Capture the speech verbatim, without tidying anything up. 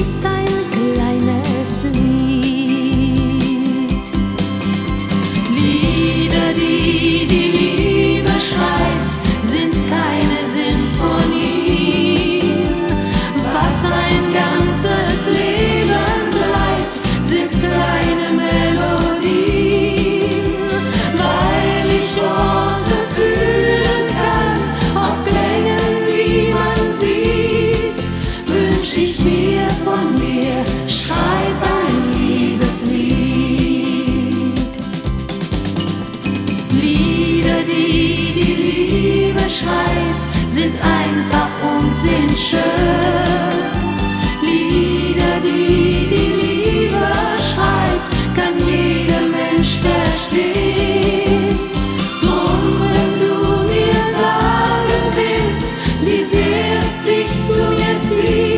ist ein kleines Lied. Lieder, die die Liebe schreibt, sind keine Sinfonien. Was ein ganzes Leben bleibt, sind kleine Melodien. Weil ich Worte fühlen kann, auf Klängen, die man sieht, wünsch ich mir von dir, schreib ein Liebeslied. Lieder, die die Liebe schreibt, sind einfach und sind schön. Lieder, die die Liebe schreibt, kann jeder Mensch verstehen. Drum, wenn du mir sagen willst, wie sehr es dich zu mir zieht,